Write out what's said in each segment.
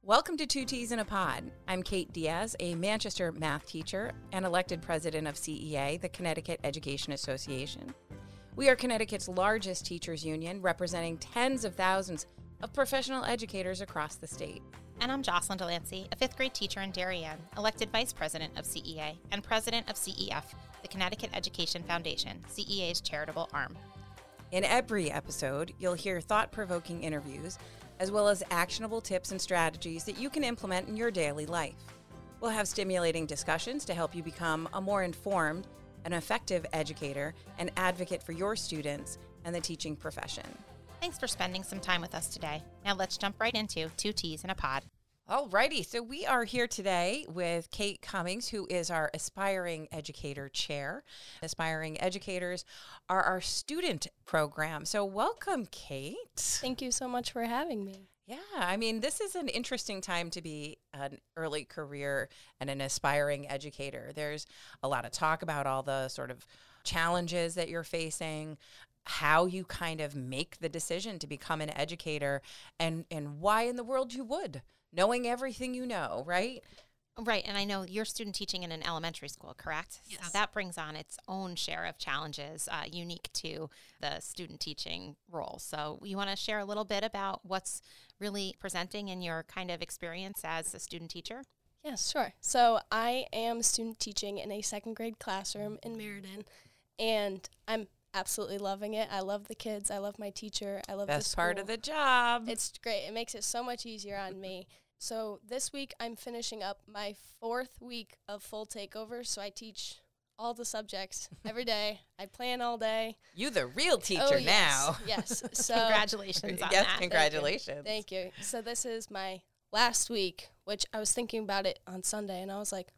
Welcome to Two T's in a Pod. I'm Kate Diaz, a Manchester math teacher and elected president of CEA, the Connecticut Education Association. We are Connecticut's largest teachers union, representing tens of thousands of professional educators across the state. And I'm Jocelyn Delancey, a fifth grade teacher in Darien, elected vice president of CEA and president of CEF, the Connecticut Education Foundation, CEA's charitable arm. In every episode, you'll hear thought-provoking interviews, as well as actionable tips and strategies that you can implement in your daily life. We'll have stimulating discussions to help you become a more informed and effective educator and advocate for your students and the teaching profession. Thanks for spending some time with us today. Now let's jump right into Two T's in a Pod. Alrighty, so we are here today with Kate Cummings, who is our Aspiring Educator Chair. Aspiring Educators are our student program. So welcome, Kate. Thank you so much for having me. Yeah, I mean, this is an interesting time to be an early career and an aspiring educator. There's a lot of talk about all the sort of challenges that you're facing, how you kind of make the decision to become an educator, and why in the world you would, knowing everything you know, right? Right, and I know you're student teaching in an elementary school, correct? Yes. So that brings on its own share of challenges unique to the student teaching role. So you want to share a little bit about what's really presenting in your kind of experience as a student teacher? Yes, sure. So I am student teaching in a second grade classroom in Meriden, and I'm absolutely loving it. I love the kids. I love my teacher. I love the Best school. part of the job. It's great. It makes it so much easier on me. So this week I'm finishing up my 4th week of full takeover, so I teach all the subjects every day. I plan all day. You the real teacher Oh, yes. now. Yes. So Congratulations on Yes, that. congratulations. Thank you. So this is my last week, which I was thinking about it on Sunday, and I was like,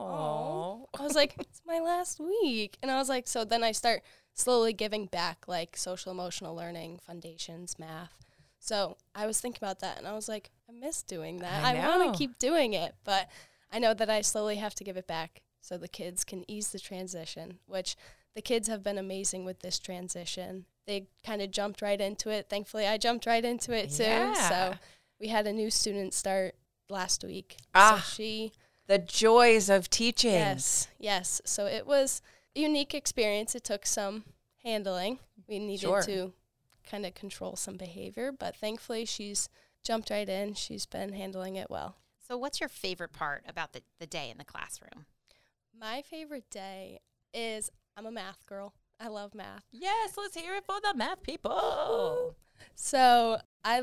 Oh. I was like, it's my last week. And I was like, so then I start slowly giving back, like social emotional learning, foundations, math. So I was thinking about that, and I was like, I miss doing that. I I want know. to keep doing it, but I know that I slowly have to give it back so the kids can ease the transition, which the kids have been amazing with this transition. They kind of jumped right into it. Thankfully, I jumped right into it, too. Yeah. So we had a new student start last week. Ah. So she... The joys of teaching. Yes. So it was a unique experience. It took some handling. We needed Sure. to kind of control some behavior, but thankfully she's jumped right in. She's been handling it well. So what's your favorite part about the day in the classroom? My favorite day is I'm a math girl. I love math. Yes, let's hear it for the math people. So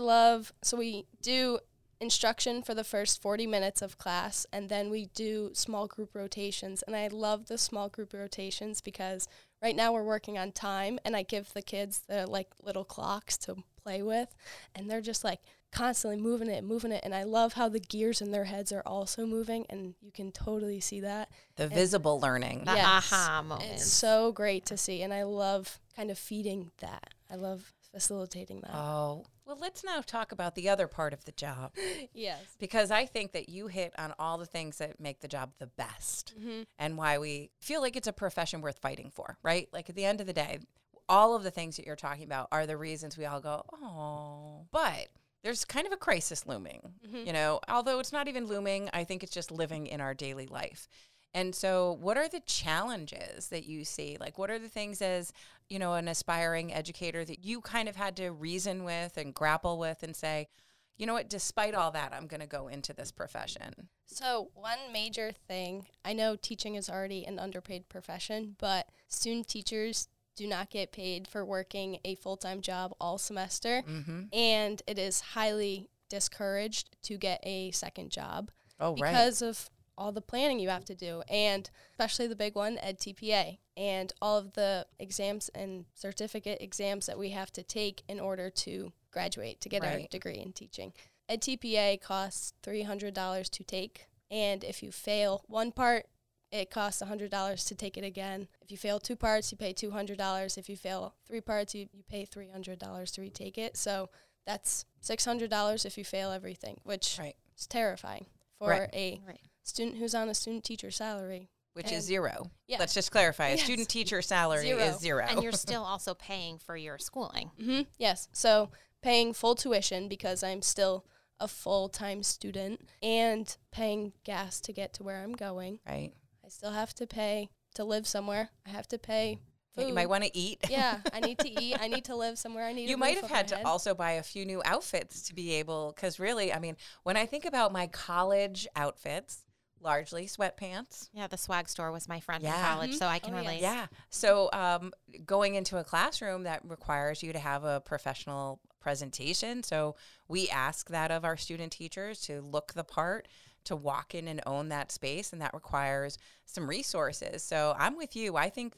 we do instruction for the first 40 minutes of class, and then we do small group rotations. And I love the small group rotations because right now we're working on time, and I give the kids the like little clocks to play with, and they're just like constantly moving it. And I love how the gears in their heads are also moving, and you can totally see that. The visible learning. The Yes. aha moment. It's so great to see, and I love kind of feeding that. I love facilitating that. Oh, well, let's now talk about the other part of the job, Yes. because I think that you hit on all the things that make the job the best Mm-hmm. and why we feel like it's a profession worth fighting for, right? Like at the end of the day, all of the things that you're talking about are the reasons we all go, oh, but there's kind of a crisis looming, you know, although it's not even looming. I think it's just living in our daily life. And so what are the challenges that you see? Like, what are the things as, you know, an aspiring educator that you kind of had to reason with and grapple with and say, you know what, despite all that, I'm going to go into this profession? So one major thing, I know teaching is already an underpaid profession, but student teachers do not get paid for working a full-time job all semester, and it is highly discouraged to get a second job Oh, right. because of all the planning you have to do, and especially the big one, EdTPA, and all of the exams and certificate exams that we have to take in order to graduate, to get our Right. degree in teaching. EdTPA costs $300 to take, and if you fail one part, it costs $100 to take it again. If you fail 2 parts, you pay $200. If you fail 3 parts, you pay $300 to retake it. So that's $600 if you fail everything, which Right. is terrifying for Right. a Right. student who's on a student teacher salary. Which is And- zero. Yeah. Let's just clarify. A Yes. student teacher salary Zero. is zero. And you're still also paying for your schooling. Yes. So paying full tuition because I'm still a full-time student and paying gas to get to where I'm going. Right. I still have to pay to live somewhere. I have to pay food. You might want to eat. Yeah, I need to eat. I need to live somewhere. I need. You might have had to also buy a few new outfits to be able, because really, I mean, when I think about my college outfits, largely sweatpants. Yeah, the swag store was my friend in Yeah. college, so I can relate. Yeah. So going into a classroom that requires you to have a professional presentation. So we ask that of our student teachers to look the part, to walk in and own that space, and that requires some resources. So I'm with you. I think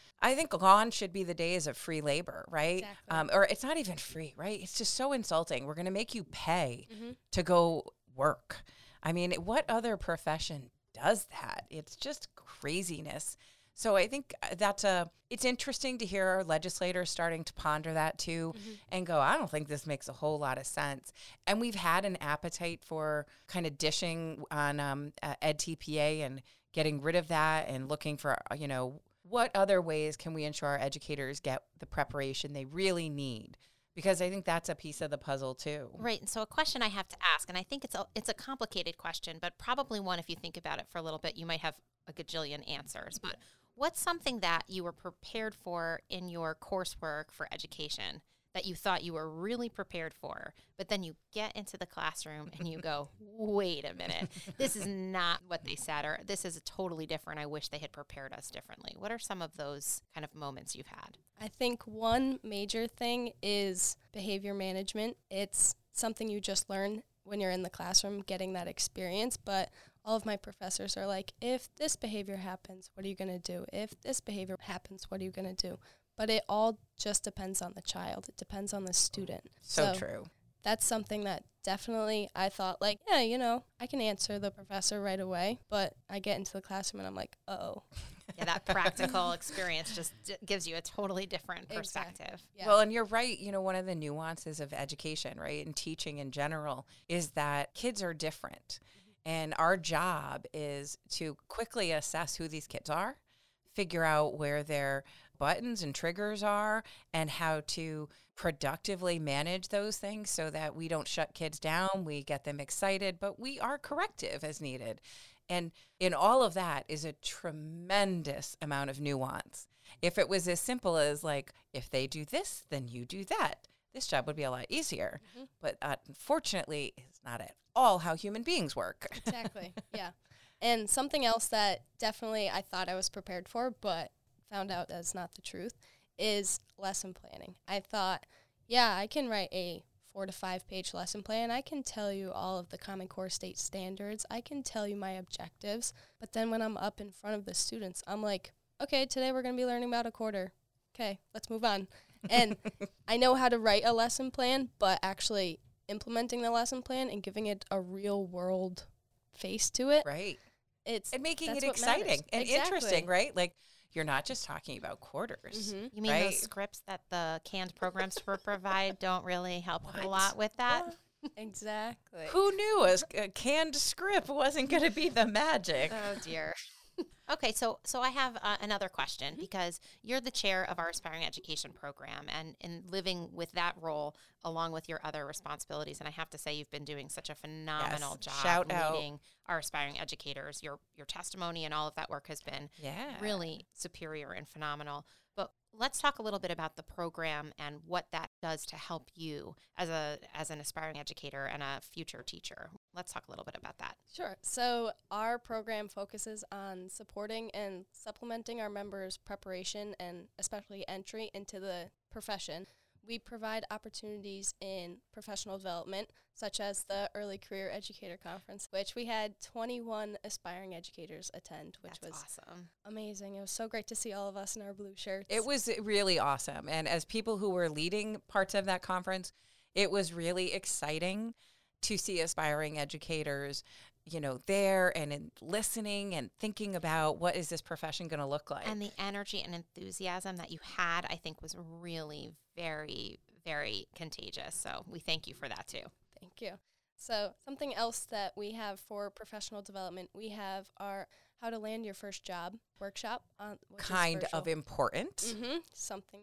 gone should be the days of free labor, right? Exactly. Or it's not even free, right? It's just so insulting. We're going to make you pay Mm-hmm. to go work. I mean, what other profession does that? It's just craziness. So I think it's interesting to hear our legislators starting to ponder that too and go, I don't think this makes a whole lot of sense. And we've had an appetite for kind of dishing on EdTPA and getting rid of that and looking for, what other ways can we ensure our educators get the preparation they really need? Because I think that's a piece of the puzzle too. Right. And so a question I have to ask, and I think it's a complicated question, but probably one, if you think about it for a little bit, you might have a gajillion answers. But what's something that you were prepared for in your coursework for education that you thought you were really prepared for, but then you get into the classroom and you go, wait a minute, this is not what they said, or this is totally different. I wish they had prepared us differently. What are some of those kind of moments you've had? I think one major thing is behavior management. It's something you just learn when you're in the classroom getting that experience, but all of my professors are like, if this behavior happens, what are you going to do? If this behavior happens, what are you going to do? But it all just depends on the child. It depends on the student. So true. That's something that definitely I thought like, yeah, I can answer the professor right away. But I get into the classroom and I'm like, uh-oh. Yeah, that practical experience just gives you a totally different perspective. Exactly. Yeah. Well, and you're right. One of the nuances of education, right, and teaching in general is that kids are different. And our job is to quickly assess who these kids are, figure out where their buttons and triggers are, and how to productively manage those things so that we don't shut kids down, we get them excited, but we are corrective as needed. And in all of that is a tremendous amount of nuance. If it was as simple as like, if they do this, then you do that, this job would be a lot easier. But unfortunately, it's not at all how human beings work. Exactly. Yeah. And something else that definitely I thought I was prepared for, but found out that's not the truth, is lesson planning. I thought, yeah, I can write a 4 to 5 page lesson plan. I can tell you all of the Common Core state standards. I can tell you my objectives. But then when I'm up in front of the students, I'm like, okay, today we're going to be learning about a quarter. Okay, let's move on. And I know how to write a lesson plan, but actually implementing the lesson plan and giving it a real world face to it. Right. And making it exciting and interesting, right? Like, you're not just talking about quarters. You mean those scripts that the canned programs provide don't really help a lot with that? Exactly. Who knew a canned script wasn't going to be the magic? Oh, dear. Okay, so I have another question, because you're the chair of our Aspiring Education program, and in living with that role along with your other responsibilities, and I have to say you've been doing such a phenomenal job Shout out. leading our aspiring educators. Your testimony and all of that work has been really superior and phenomenal. But let's talk a little bit about the program and what that does to help you as an aspiring educator and a future teacher. Let's talk a little bit about that. Sure. So our program focuses on supporting and supplementing our members' preparation and especially entry into the profession. We provide opportunities in professional development, such as the Early Career Educator Conference, which we had 21 aspiring educators attend, which was awesome. Amazing. It was so great to see all of us in our blue shirts. It was really awesome. And as people who were leading parts of that conference, it was really exciting to see aspiring educators, there and listening and thinking about what is this profession going to look like. And the energy and enthusiasm that you had, I think, was really very, very contagious. So we thank you for that too. Thank you. So something else that we have for professional development, we have our How to Land Your First Job workshop. Which kind is of important. Something that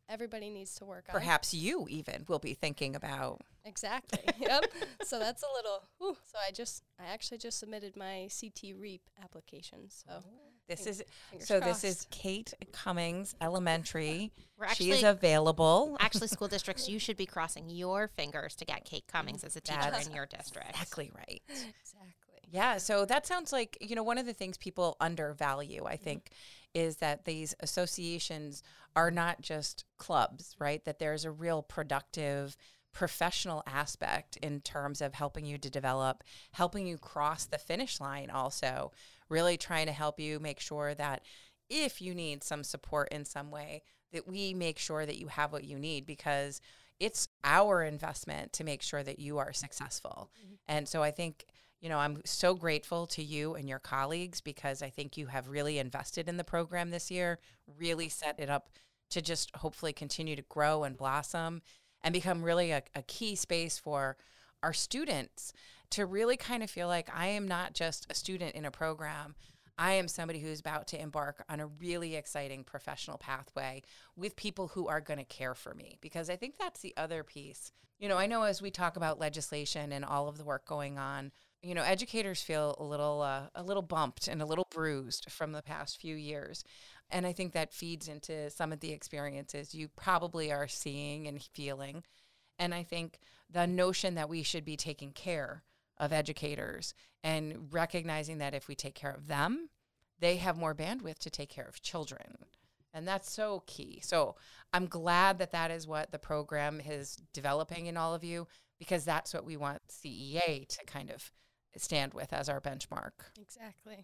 everybody needs to work on. Perhaps you even will be thinking about. Exactly. Yep. So that's a little. So I actually just submitted my CT REAP application. So This is fingers this is crossed. Kate Cummings Elementary. We're She is actually- available. Actually, school districts, you should be crossing your fingers to get Kate Cummings as a teacher That's in your district. Exactly right. Exactly. Yeah, so that sounds like, one of the things people undervalue, I think, is that these associations are not just clubs, right? That there's a real productive professional aspect in terms of helping you to develop, helping you cross the finish line also, really trying to help you make sure that if you need some support in some way, that we make sure that you have what you need, because it's our investment to make sure that you are successful. And so I think, I'm so grateful to you and your colleagues, because I think you have really invested in the program this year, really set it up to just hopefully continue to grow and blossom and become really a key space for our students to really kind of feel like I am not just a student in a program. I am somebody who's about to embark on a really exciting professional pathway with people who are going to care for me, because I think that's the other piece. I know as we talk about legislation and all of the work going on, educators feel a little bumped and a little bruised from the past few years. And I think that feeds into some of the experiences you probably are seeing and feeling. And I think the notion that we should be taking care of educators and recognizing that if we take care of them, they have more bandwidth to take care of children. And that's so key. So I'm glad that that is what the program is developing in all of you, because that's what we want CEA to kind of stand with as our benchmark. Exactly.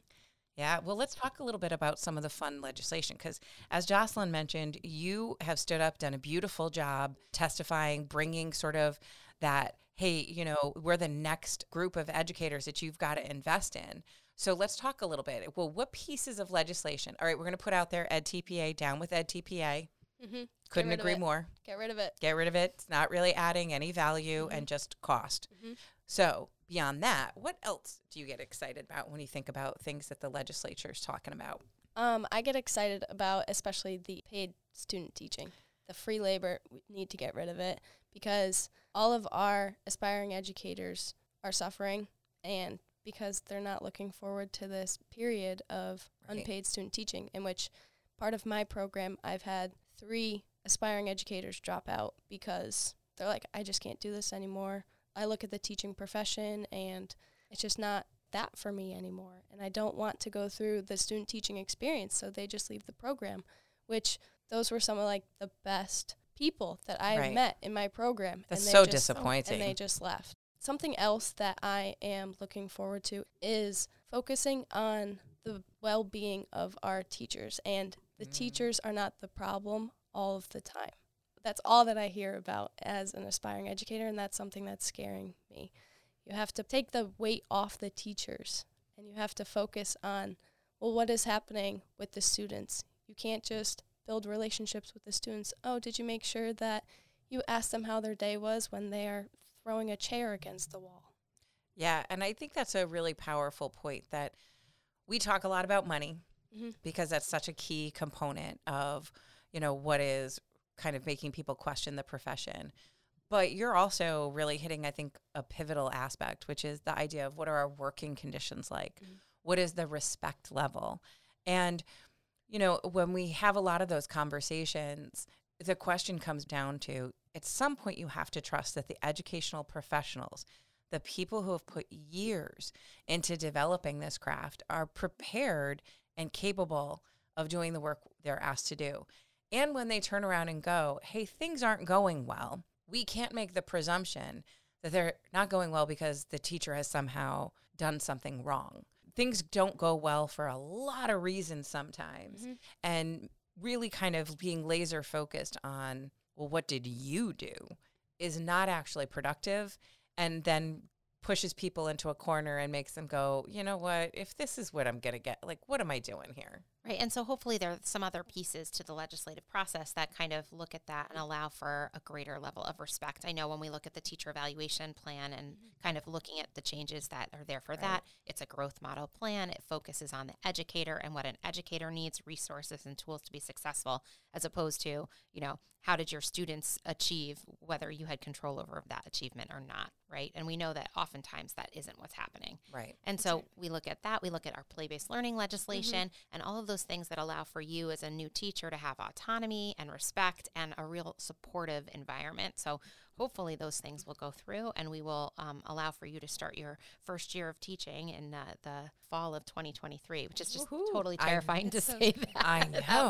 Yeah, well, let's talk a little bit about some of the fun legislation, because as Jocelyn mentioned, you have stood up, done a beautiful job testifying, bringing sort of that, hey, we're the next group of educators that you've got to invest in. So let's talk a little bit. Well, what pieces of legislation? All right, we're going to put out there EdTPA, down with EdTPA. Couldn't agree more. Get rid of it. Get rid of it. It's not really adding any value and just cost. So beyond that, what else do you get excited about when you think about things that the legislature is talking about? I get excited about especially the paid student teaching. The free labor, we need to get rid of it, because all of our aspiring educators are suffering, and because they're not looking forward to this period of unpaid student teaching, in which part of my program, I've had 3 aspiring educators drop out because they're like, I just can't do this anymore. I look at the teaching profession and it's just not that for me anymore. And I don't want to go through the student teaching experience, so they just leave the program, which those were some of like the best people that I have met in my program. That's and they so just, disappointing. And they just left. Something else that I am looking forward to is focusing on the well-being of our teachers. And the teachers are not the problem all of the time. That's all that I hear about as an aspiring educator, and that's something that's scaring me. You have to take the weight off the teachers, and you have to focus on, well, what is happening with the students? You can't just build relationships with the students. Oh, did you make sure that you asked them how their day was when they are throwing a chair against the wall? Yeah, and I think that's a really powerful point, that we talk a lot about money because that's such a key component of, what is kind of making people question the profession. But you're also really hitting, I think, a pivotal aspect, which is the idea of what are our working conditions like? What is the respect level? And, when we have a lot of those conversations, the question comes down to, at some point you have to trust that the educational professionals, the people who have put years into developing this craft, are prepared and capable of doing the work they're asked to do. And when they turn around and go, hey, things aren't going well, we can't make the presumption that they're not going well because the teacher has somehow done something wrong. Things don't go well for a lot of reasons sometimes. And really kind of being laser focused on, well, what did you do, is not actually productive, and then pushes people into a corner and makes them go, you know what, if this is what I'm going to get, like, what am I doing here, Right. And so hopefully there are some other pieces to the legislative process that kind of look at that and allow for a greater level of respect. I know when we look at the teacher evaluation plan and kind of looking at the changes that are there for that, it's a growth model plan. It focuses on the educator and what an educator needs, resources and tools to be successful, as opposed to, how did your students achieve, whether you had control over that achievement or not, right? And we know that oftentimes that isn't what's happening. Right. And so we look at that. We look at our play-based learning legislation and all of those things that allow for you as a new teacher to have autonomy and respect and a real supportive environment. So hopefully those things will go through, and we will allow for you to start your first year of teaching in the fall of 2023, which is just totally terrifying to say that. I know.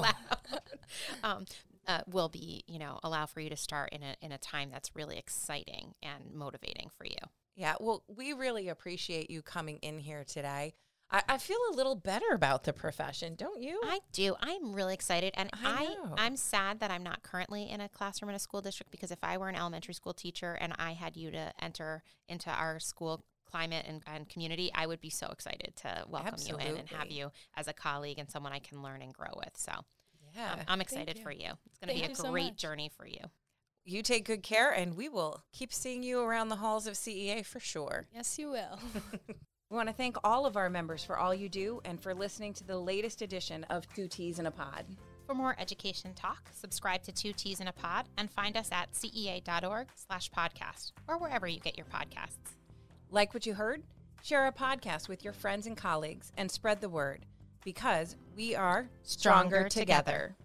Will be, allow for you to start in a time that's really exciting and motivating for you. Yeah, well, we really appreciate you coming in here today. I feel a little better about the profession, don't you? I do. I'm really excited. And I know. I'm sad that I'm not currently in a classroom in a school district, because if I were an elementary school teacher and I had you to enter into our school climate and community, I would be so excited to welcome you in and have you as a colleague and someone I can learn and grow with. So yeah, I'm excited for you. It's going to be a great journey for you. You take good care, and we will keep seeing you around the halls of CEA for sure. Yes, you will. We want to thank all of our members for all you do and for listening to the latest edition of Two Teas in a Pod. For more education talk, subscribe to Two Teas in a Pod and find us at cea.org/podcast or wherever you get your podcasts. Like what you heard? Share our podcast with your friends and colleagues and spread the word, because we are stronger together.